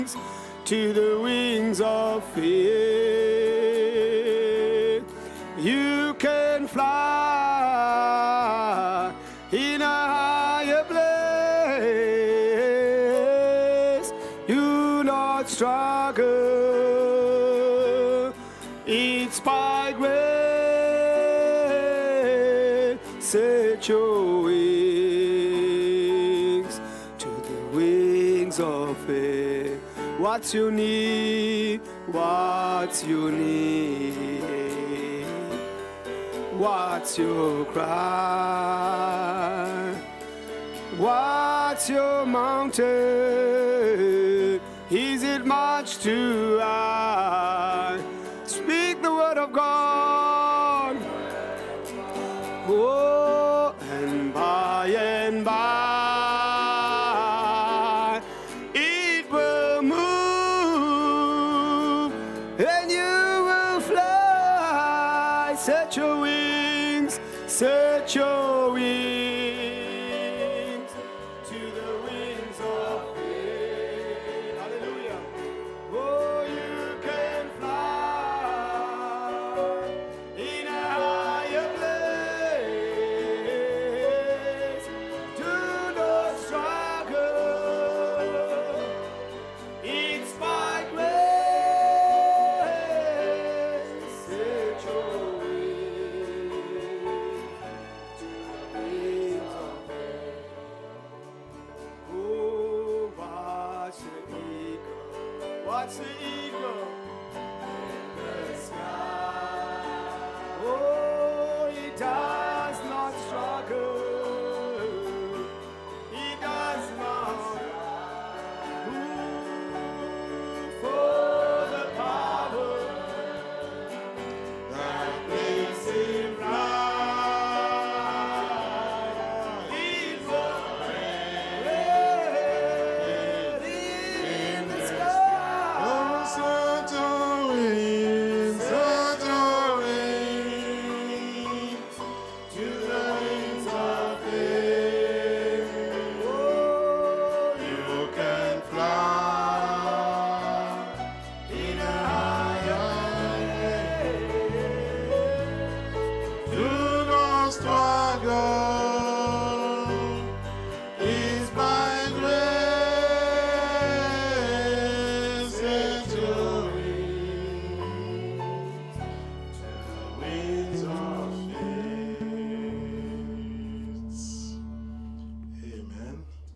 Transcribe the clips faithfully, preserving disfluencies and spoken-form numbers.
to the wings of faith. You can fly in a higher place. You not struggle. It's by grace. Set your wings to the wings of faith. What's your need? What's your need? What's your cry? What's your mountain? Is it much too high? Speak the word of God. Oh, and by and by it will move, and you will fly. Set your wings, set your wings to the wings of faith. Hallelujah. Oh, you can fly in a higher place. Do not struggle. It's by grace. Set your wings to the wings of faith. Oh, watch the eagle. Watch the eagle in the sky. Oh, he does not struggle. He does not move for the power that makes him fly. He's already in the sky. Set your wings, set your wings To the wings of faith. Oh, You can fly in a higher place. Do not struggle. It's by grace. Set your wings to the wings of faith. Amen.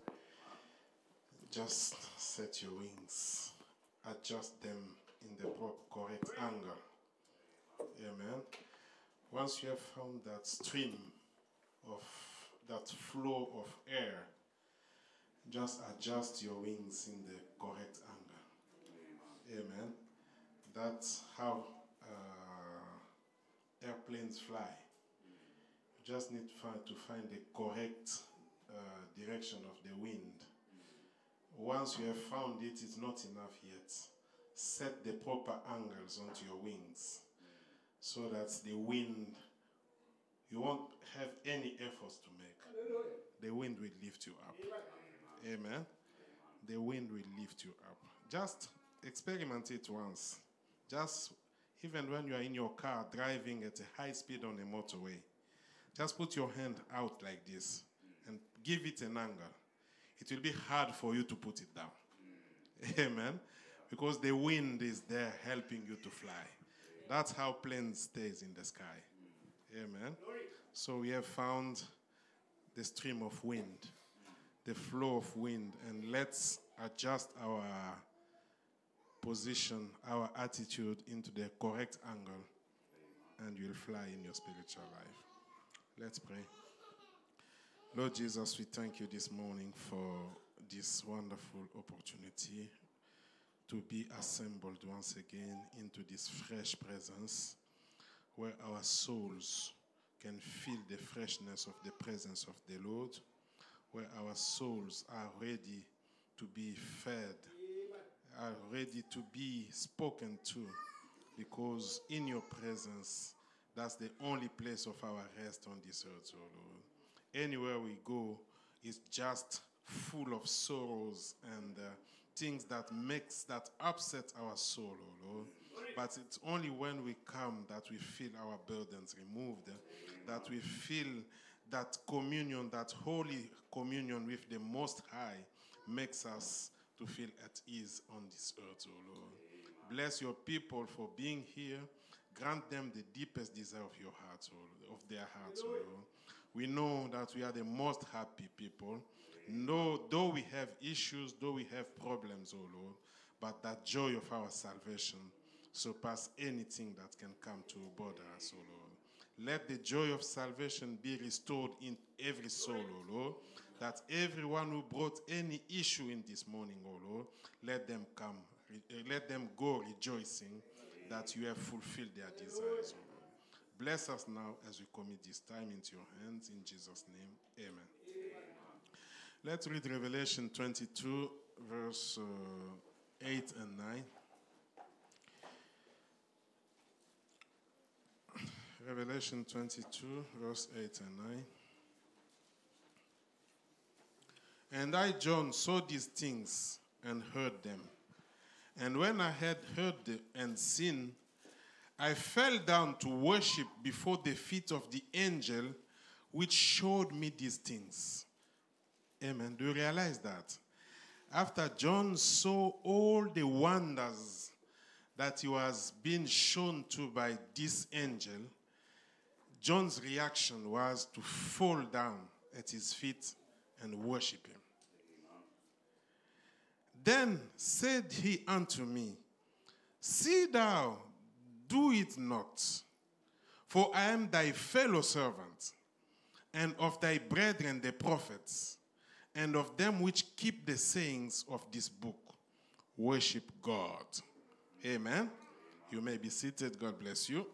Just set your wings. Adjust them in the pro- correct angle. Amen. Once you have found that stream of that flow of air, just adjust your wings in the correct angle. Amen. That's how uh, airplanes fly. You just need to find, to find the correct uh, direction of the wind. Once you have found it, it's not enough yet. Set the proper angles onto your wings so that the wind, you won't have any efforts to make. The wind will lift you up. Amen. The wind will lift you up. Just experiment it once. Just even when you are in your car driving at a high speed on a motorway, just put your hand out like this and give it an angle. It will be hard for you to put it down. Amen. Because the wind is there helping you to fly. That's how planes stays in the sky. Amen. So we have found the stream of wind, the flow of wind, and let's adjust our position, our attitude into the correct angle, and you'll fly in your spiritual life. Let's pray. Lord Jesus, we thank you this morning for this wonderful opportunity to be assembled once again into this fresh presence where our souls can feel the freshness of the presence of the Lord, where our souls are ready to be fed, are ready to be spoken to, because in your presence, that's the only place of our rest on this earth, oh Lord. Anywhere we go is just full of sorrows and uh, things that makes, that upset our soul, oh Lord. But it's only when we come that we feel our burdens removed, that we feel that communion, that holy communion with the Most High makes us to feel at ease on this earth, oh Lord. Bless your people for being here. Grant them the deepest desire of your hearts, oh, of their hearts, oh Lord. We know that we are the most happy people. No, though we have issues, though we have problems, oh Lord, but that joy of our salvation surpass anything that can come to bother us, oh Lord. Let the joy of salvation be restored in every soul, oh Lord, that everyone who brought any issue in this morning, oh Lord, let them come, let them go rejoicing that you have fulfilled their desires, oh Lord. Bless us now as we commit this time into your hands. In Jesus' name, amen. Let's read Revelation twenty-two, verse uh, eight and nine. Revelation twenty-two, verse eight and nine. And I, John, saw these things and heard them. And when I had heard them and seen, I fell down to worship before the feet of the angel which showed me these things. Amen. Do you realize that? After John saw all the wonders that he was being shown to by this angel, John's reaction was to fall down at his feet and worship him. Then said he unto me, See thou, do it not, for I am thy fellow servant, and of thy brethren the prophets, and of them which keep the sayings of this book. Worship God. Amen. You may be seated. God bless you.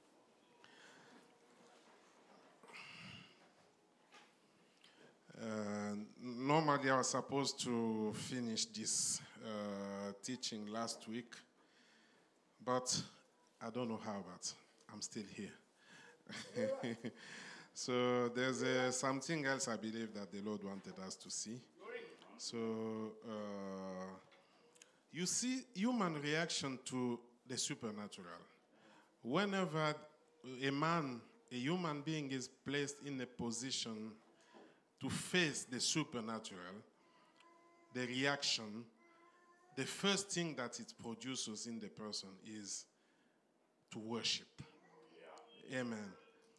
Uh, normally I was supposed to finish this uh, teaching last week, but I don't know how, but I'm still here. So there's uh, something else I believe that the Lord wanted us to see. So uh, you see human reaction to the supernatural. Whenever a man, a human being is placed in a position to face the supernatural, the reaction, the first thing that it produces in the person is to worship. Yeah. Amen.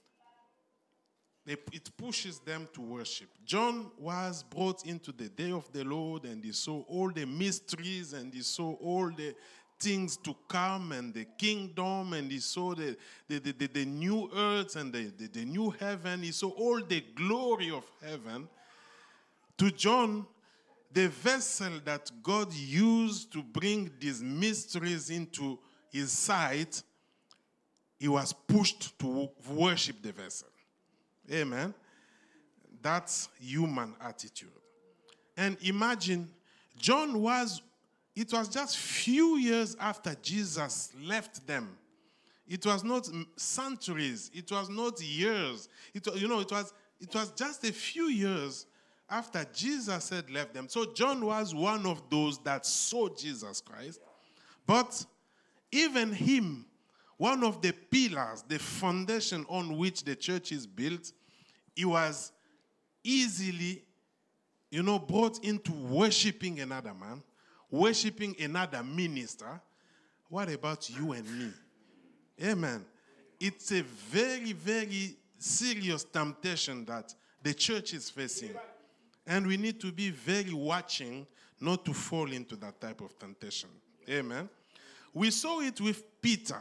It pushes them to worship. John was brought into the day of the Lord, and he saw all the mysteries, and he saw all the things to come, and the kingdom, and he saw the, the, the, the, the new earth and the, the, the new heaven. He saw all the glory of heaven. To John, the vessel that God used to bring these mysteries into his sight, he was pushed to worship the vessel. Amen. That's human attitude. And imagine, John was, it was just few years after Jesus left them. It was not centuries. It was not years. It was, you know, it was, it was just a few years after Jesus had left them. So John was one of those that saw Jesus Christ. But even him, one of the pillars, the foundation on which the church is built, he was easily, you know, brought into worshiping another man, worshiping another minister. What about you and me? Amen. It's a very, very serious temptation that the church is facing. And we need to be very watching not to fall into that type of temptation. Amen. We saw it with Peter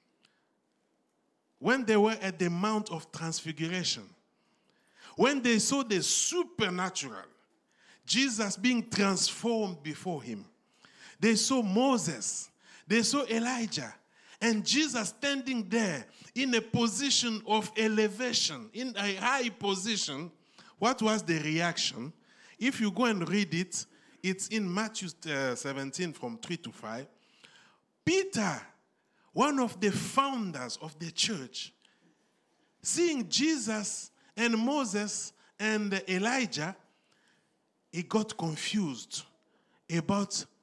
when they were at the Mount of Transfiguration. When they saw the supernatural, Jesus being transformed before him. They saw Moses. They saw Elijah. And Jesus standing there in a position of elevation, in a high position. What was the reaction? If you go and read it, it's in Matthew seventeen from three to five. Peter, one of the founders of the church, seeing Jesus and Moses and Elijah, he got confused about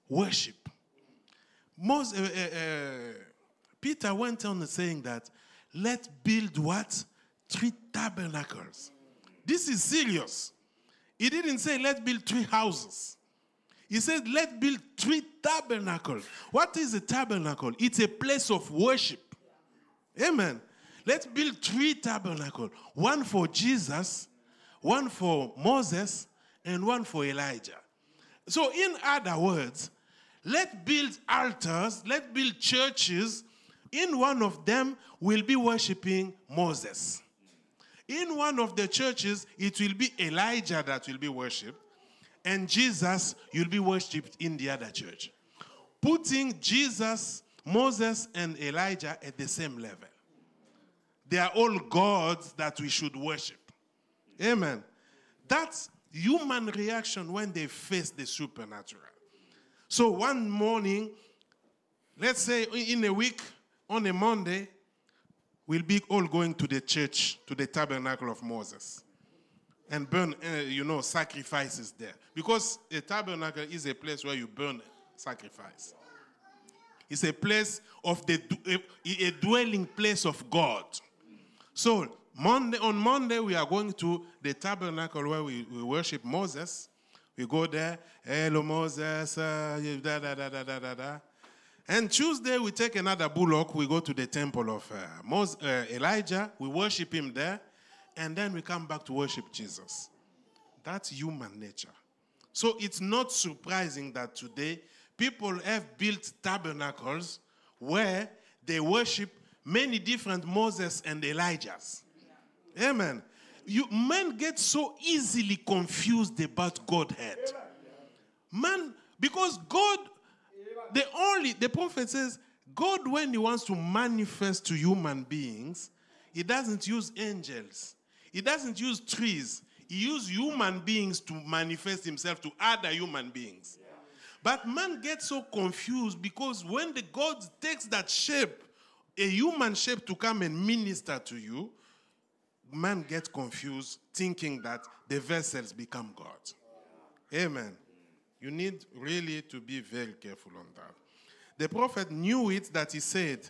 worship. Most, uh, uh, uh, Peter went on saying that, let's build what? Three tabernacles. This is serious. He didn't say let's build three houses. He said let's build three tabernacles. What is a tabernacle? It's a place of worship. Amen. Let's build three tabernacles. One for Jesus, one for Moses, and one for Elijah. So in other words, let's build altars, let's build churches. In one of them, we'll be worshiping Moses. In one of the churches, it will be Elijah that will be worshipped. And Jesus, you'll be worshipped in the other church. Putting Jesus, Moses, and Elijah at the same level. They are all gods that we should worship. Amen. That's human reaction when they face the supernatural. So one morning, let's say in a week, on a Monday, we'll be all going to the church, to the tabernacle of Moses, and burn, uh, you know, sacrifices there. Because a tabernacle is a place where you burn sacrifice. It's a place of the, a, a dwelling place of God. So Monday, on Monday, we are going to the tabernacle where we, we worship Moses. We go there, hello Moses, uh, da, da, da, da, da, da, da. And Tuesday, we take another bullock. We go to the temple of uh, Moses, uh, Elijah. We worship him there. And then we come back to worship Jesus. That's human nature. So it's not surprising that today people have built tabernacles where they worship many different Moses and Elijahs. Amen. You, men get so easily confused about Godhead. Man, because God, the only, the prophet says, God, when he wants to manifest to human beings, he doesn't use angels. He doesn't use trees. He uses human beings to manifest himself to other human beings. Yeah. But man gets so confused because when the God takes that shape, a human shape to come and minister to you, man gets confused thinking that the vessels become God. Amen. You need really to be very careful on that. The prophet knew it that he said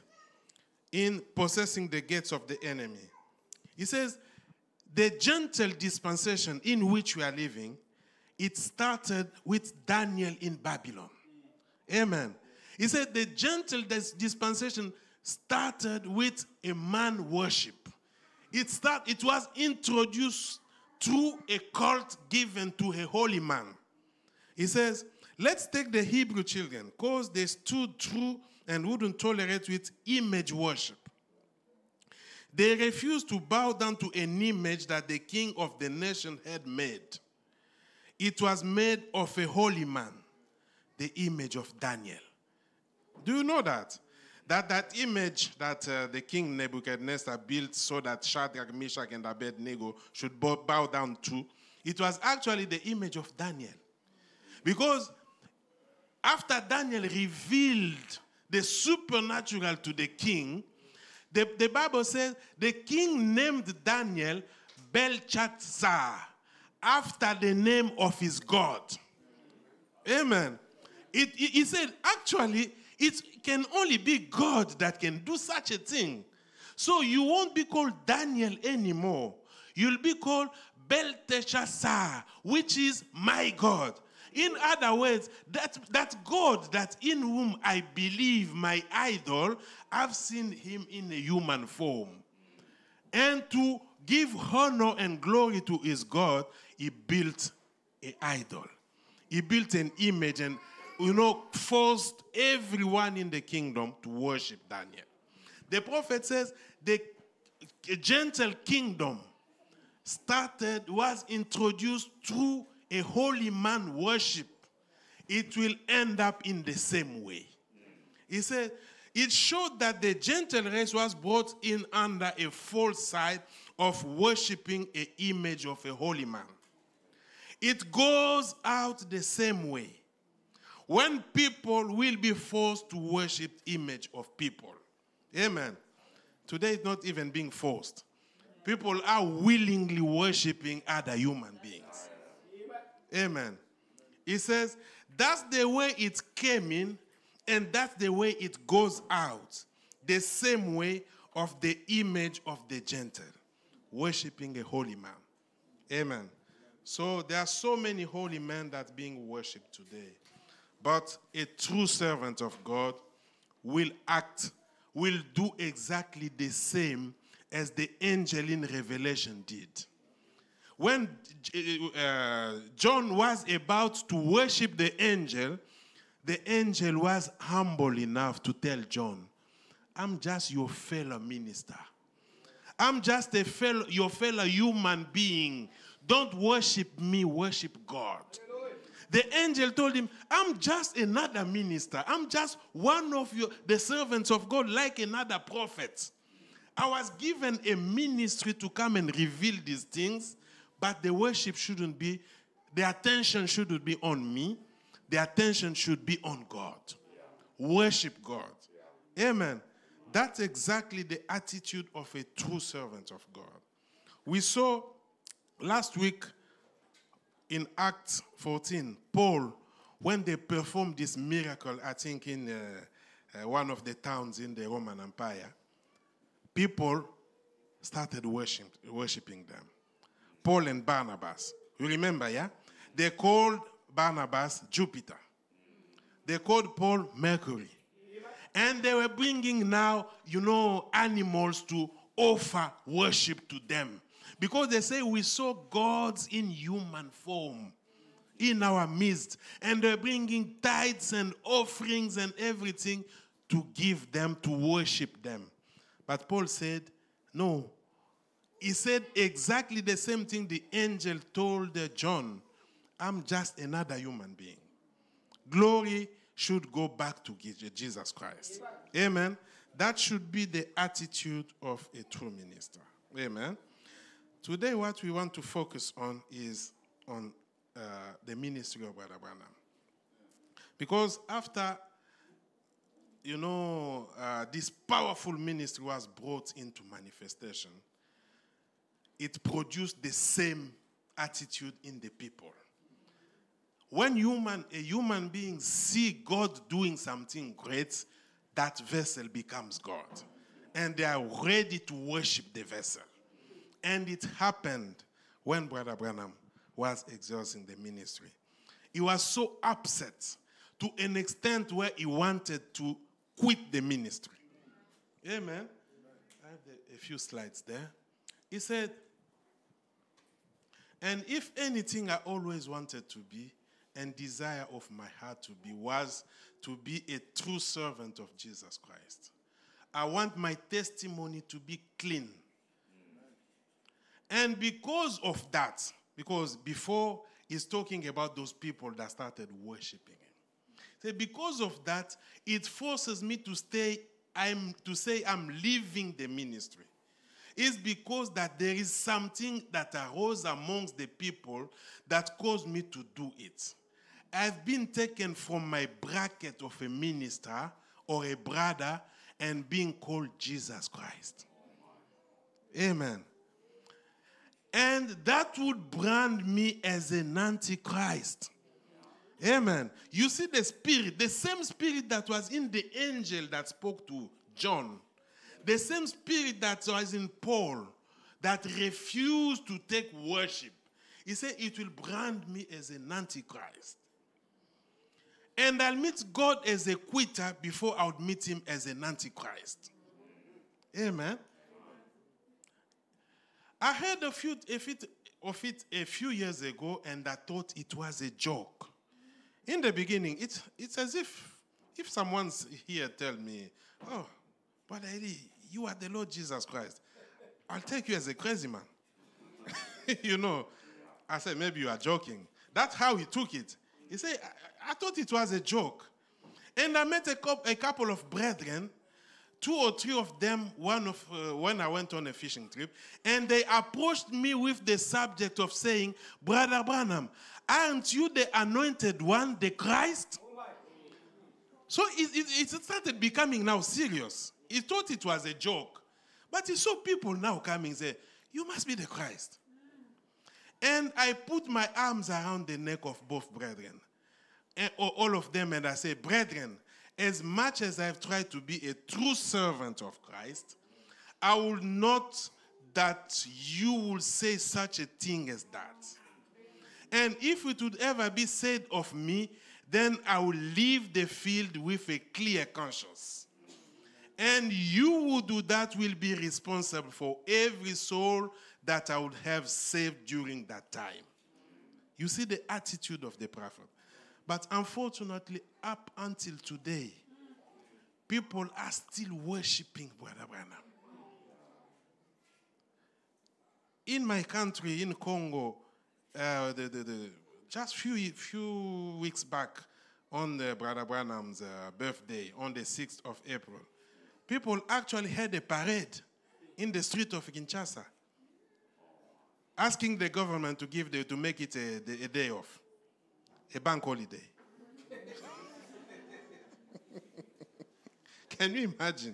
in possessing the gates of the enemy. He says, the gentle dispensation in which we are living, it started with Daniel in Babylon. Amen. He said the gentle dispensation started with a man worship. It, start, it was introduced through a cult given to a holy man. He says, let's take the Hebrew children, because they stood true and wouldn't tolerate with image worship. They refused to bow down to an image that the king of the nation had made. It was made of a holy man, the image of Daniel. Do you know that? That that image that uh, the king Nebuchadnezzar built so that Shadrach, Meshach, and Abednego should bow down to, it was actually the image of Daniel. Because after Daniel revealed the supernatural to the king, the, the Bible says the king named Daniel Belshazzar after the name of his God. Amen. It, it, he said, actually, it can only be God that can do such a thing. So you won't be called Daniel anymore. You'll be called Belteshazzar, which is my God. In other words, that, that God that in whom I believe, my idol, I've seen him in a human form. And to give honor and glory to his God, he built an idol. He built an image and, you know, forced everyone in the kingdom to worship Daniel. The prophet says the gentle kingdom started, was introduced through a holy man worship. It will end up in the same way. He said, it showed that the gentle race was brought in under a false side of worshiping an image of a holy man. It goes out the same way when people will be forced to worship image of people. Amen. Today it's not even being forced. People are willingly worshiping other human beings. Amen. He says, That's the way it came in, and that's the way it goes out. The same way of the image of the Gentile, worshiping a holy man. Amen. So there are so many holy men that are being worshipped today. But a true servant of God will act, will do exactly the same as the angel in Revelation did. When uh, John was about to worship the angel, the angel was humble enough to tell John, I'm just your fellow minister. I'm just a fellow, your fellow human being. Don't worship me, worship God. The angel told him, I'm just another minister. I'm just one of your, the servants of God, like another prophet. I was given a ministry to come and reveal these things, but the worship shouldn't be, the attention shouldn't be on me. The attention should be on God. Yeah. Worship God. Yeah. Amen. That's exactly the attitude of a true servant of God. We saw last week in Acts fourteen, Paul, when they performed this miracle, I think in uh, uh, one of the towns in the Roman Empire, people started worship, worshiping them. Paul and Barnabas. You remember, yeah? They called Barnabas Jupiter. They called Paul Mercury. And they were bringing now, you know, animals to offer worship to them. Because they say we saw gods in human form in our midst. And they're bringing tithes and offerings and everything to give them, to worship them. But Paul said, no. He said exactly the same thing the angel told John. I'm just another human being. Glory should go back to Jesus Christ. Amen. Amen. That should be the attitude of a true minister. Amen. Today what we want to focus on is on uh, the ministry of Brother Branham. Because after, you know, uh, this powerful ministry was brought into manifestation, it produced the same attitude in the people. When human, a human being see God doing something great, that vessel becomes God. And they are ready to worship the vessel. And it happened when Brother Branham was exercising the ministry. He was so upset to an extent where he wanted to quit the ministry. Amen. I have the, a few slides there. He said, and if anything I always wanted to be, and desire of my heart to be, was to be a true servant of Jesus Christ. I want my testimony to be clean. And because of that, because before he's talking about those people that started worshiping him. So because of that, it forces me to stay, I'm to say I'm leaving the ministry. It's because that there is something that arose amongst the people that caused me to do it. I've been taken from my bracket of a minister or a brother and being called Jesus Christ. Amen. And that would brand me as an antichrist. Amen. You see the spirit, the same spirit that was in the angel that spoke to John, the same spirit that was in Paul that refused to take worship. He said it will brand me as an antichrist. And I'll meet God as a quitter before I would meet him as an antichrist. Amen. I heard a few, of, it, of it a few years ago, and I thought it was a joke. In the beginning, it's, it's as if, if someone's here tell me, oh, Brother Eddie, you are the Lord Jesus Christ. I'll take you as a crazy man. You know, I said, maybe you are joking. That's how he took it. He said, I, I thought it was a joke. And I met a, couple, a couple of brethren, two or three of them, one of uh, when I went on a fishing trip, and they approached me with the subject of saying, Brother Branham, aren't you the anointed one, the Christ? So it, it, it started becoming now serious. He thought it was a joke. But he saw people now coming and say, you must be the Christ. And I put my arms around the neck of both brethren. and all of them, and I say, brethren, as much as I've tried to be a true servant of Christ, I will not that you will say such a thing as that. And if it would ever be said of me, then I will leave the field with a clear conscience. And you who do that will be responsible for every soul that I would have saved during that time. You see the attitude of the prophet. But unfortunately, up until today, people are still worshiping Brother Branham. In my country, in Congo, uh, the, the, the, just few few weeks back, on the Brother Branham's uh, birthday, on the sixth of April, people actually had a parade in the street of Kinshasa, asking the government to give the, to make it a, a day off, a bank holiday. Can you imagine?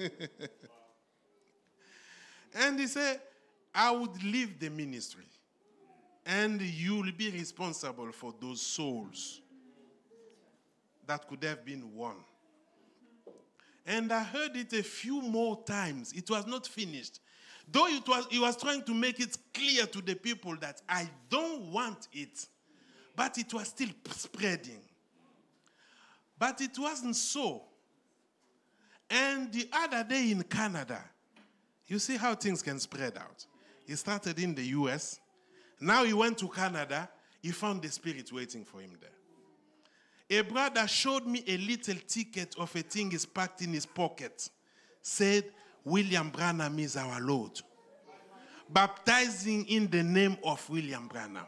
And he said, I would leave the ministry, and you will be responsible for those souls that could have been won. And I heard it a few more times. It was not finished. Though it was, he was trying to make it clear to the people that I don't want it, but it was still spreading. But it wasn't so. And the other day in Canada, you see how things can spread out. He started in the U S. Now he went to Canada. He found the Spirit waiting for him there. A brother showed me a little ticket of a thing he's packed in his pocket. Said, William Branham is our Lord. Baptizing in the name of William Branham.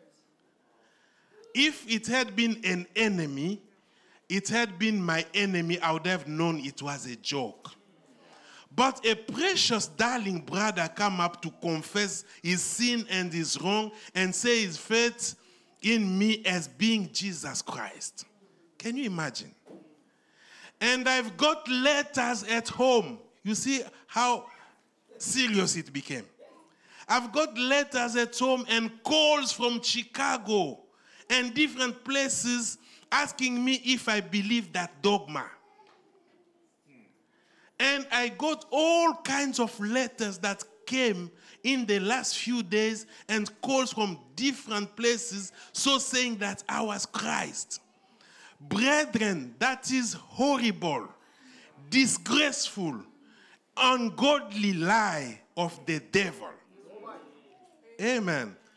If it had been an enemy, it had been my enemy, I would have known it was a joke. But a precious darling brother come up to confess his sin and his wrong and say his faith in me as being Jesus Christ. Can you imagine? And I've got letters at home. You see how serious it became. I've got letters at home and calls from Chicago and different places asking me if I believe that dogma. And I got all kinds of letters that came in the last few days and calls from different places, so saying that I was Christ. Brethren, that is horrible, disgraceful, ungodly lie of the devil. Amen.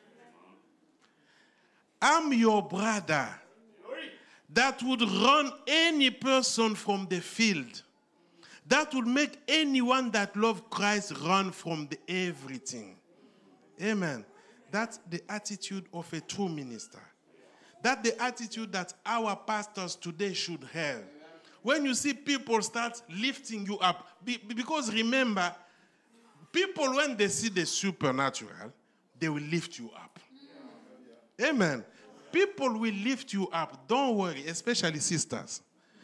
I'm your brother that would run any person from the field. That would make anyone that loves Christ run from the everything. Amen. That's the attitude of a true minister. That's the attitude that our pastors today should have. When you see people start lifting you up, because remember, people when they see the supernatural, they will lift you up. Amen. People will lift you up. Don't worry, especially sisters.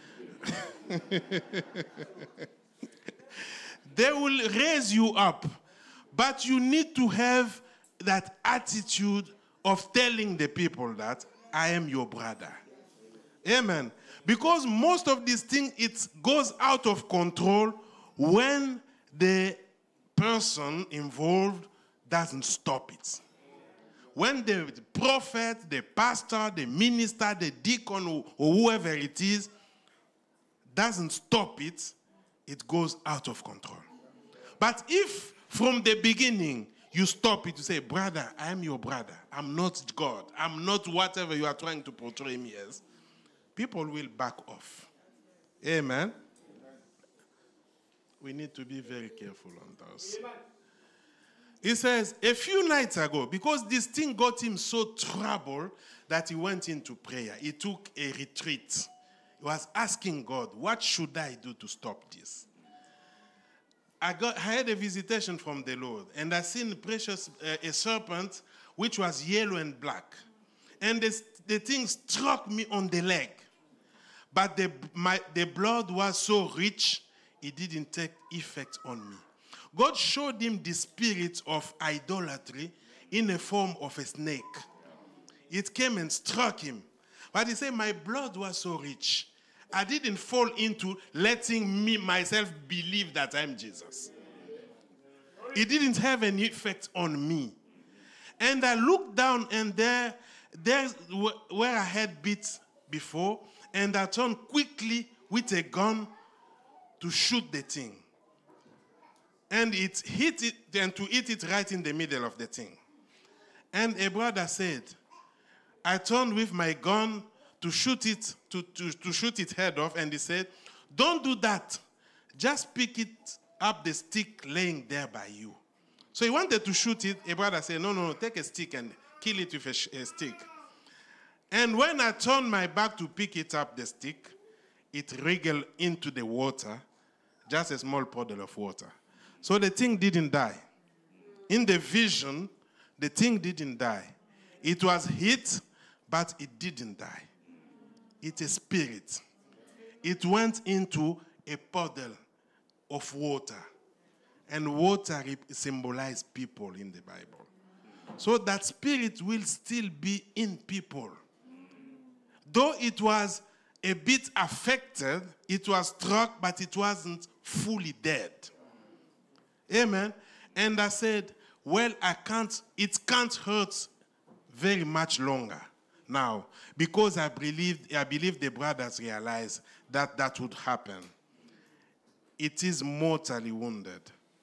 They will raise you up. But you need to have that attitude of telling the people that I am your brother. Amen. Because most of these things, it goes out of control when the person involved doesn't stop it. When the prophet, the pastor, the minister, the deacon, or, or whoever it is, doesn't stop it, it goes out of control. But if from the beginning you stop it, you say, brother, I am your brother. I'm not God. I'm not whatever you are trying to portray me as. People will back off. Amen. We need to be very careful on those. He says, a few nights ago, because this thing got him so troubled that he went into prayer. He took a retreat. He was asking God, what should I do to stop this? I got I had a visitation from the Lord, and I seen a precious uh, a serpent which was yellow and black, and the, the thing struck me on the leg, but the my the blood was so rich it didn't take effect on me. God showed him the spirit of idolatry in the form of a snake. It came and struck him. But he said, my blood was so rich. I didn't fall into letting me myself believe that I'm Jesus. It didn't have any effect on me. And I looked down, and there, there's where I had beat before, and I turned quickly with a gun to shoot the thing. And it hit it, and to hit it right in the middle of the thing. And a brother said, I turned with my gun to shoot it, to, to, to shoot its head off, and he said, don't do that. Just pick it up the stick laying there by you. So he wanted to shoot it. A brother said, no, no, no, take a stick and kill it with a, sh- a stick. And when I turned my back to pick it up, the stick, it wriggled into the water, just a small puddle of water. So the thing didn't die. In the vision, the thing didn't die. It was hit, but it didn't die. It's a spirit. It went into a puddle of water. And water symbolizes people in the Bible. So that spirit will still be in people. Though it was a bit affected, it was struck, but it wasn't fully dead. Amen. And I said, well, I can't, it can't hurt very much longer now, because I believed, I believe the brothers realized that that would happen. It is mortally wounded,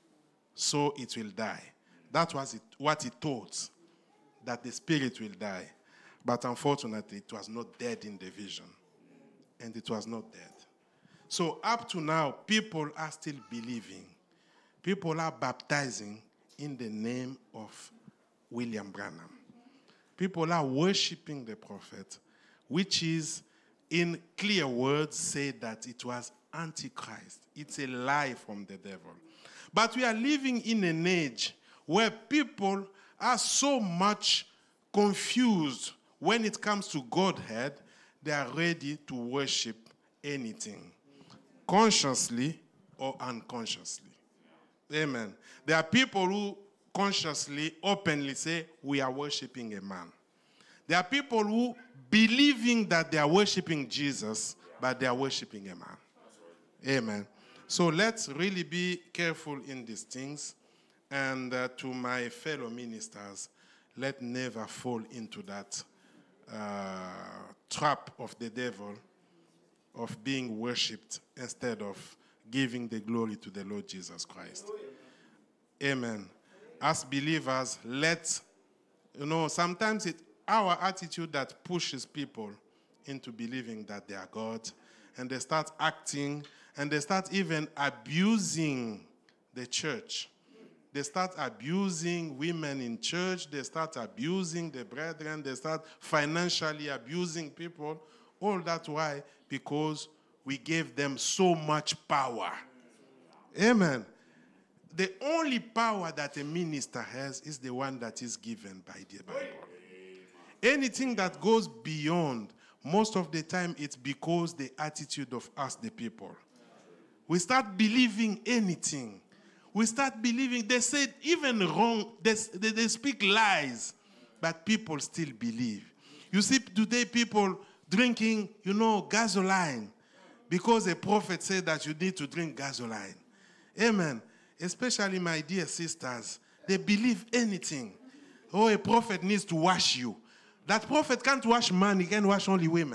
so it will die. That was it, what he thought, that the spirit will die. But unfortunately, it was not dead in the vision. And it was not dead. So up to now, people are still believing. People are baptizing in the name of William Branham. People are worshiping the prophet, which is, in clear words, say that it was Antichrist. It's a lie from the devil. But we are living in an age where people are so much confused when it comes to Godhead, they are ready to worship anything, consciously or unconsciously. Amen. There are people who consciously, openly say, we are worshiping a man. There are people who believing that they are worshiping Jesus, but they are worshiping a man. Amen. So let's really be careful in these things. And uh, to my fellow ministers, let never fall into that uh, trap of the devil of being worshipped instead of giving the glory to the Lord Jesus Christ. Amen. As believers, let, you know, sometimes it's our attitude that pushes people into believing that they are God, and they start acting, and they start even abusing the church. They start abusing women in church, they start abusing the brethren, they start financially abusing people. All that why? Because we gave them so much power. Amen. The only power that a minister has is the one that is given by the Bible. Anything that goes beyond, most of the time it's because the attitude of us, the people. We start believing anything. We start believing, they said even wrong, they, they, they speak lies, but people still believe. You see today people drinking, you know, gasoline, because a prophet said that you need to drink gasoline. Amen. Especially my dear sisters, they believe anything. Oh, a prophet needs to wash you. That prophet can't wash man, he can wash only women.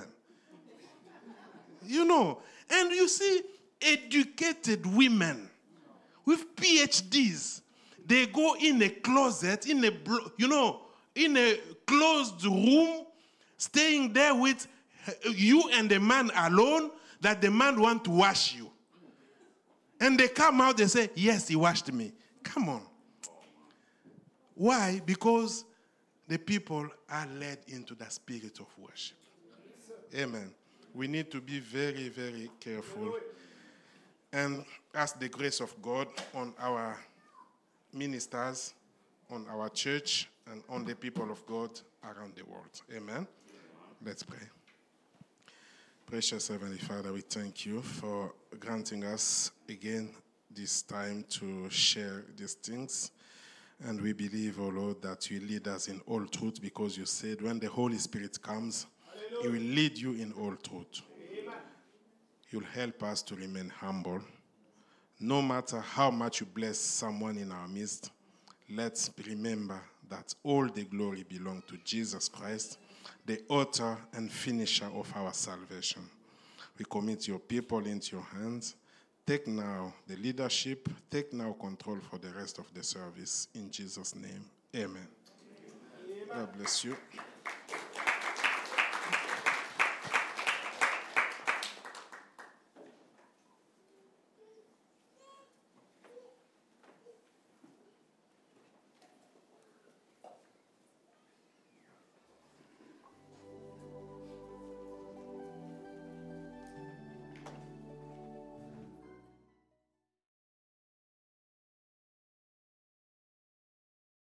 You know, and you see educated women with P H Ds, they go in a closet, in a, you know, in a closed room, staying there with you and the man alone, that the man want to wash you. And they come out, they say, yes, he washed me. Come on. Why? Because the people are led into the spirit of worship. Amen. We need to be very, very careful and ask the grace of God on our ministers, on our church, and on the people of God around the world. Amen. Let's pray. Precious Heavenly Father, we thank you for granting us again this time to share these things. And we believe, oh Lord, that you lead us in all truth, because you said when the Holy Spirit comes, He will lead you in all truth. He will help us to remain humble. No matter how much you bless someone in our midst, let's remember that all the glory belongs to Jesus Christ, the author and finisher of our salvation. We commit your people into your hands. Take now the leadership. Take now control for the rest of the service. In Jesus' name, amen. God bless you.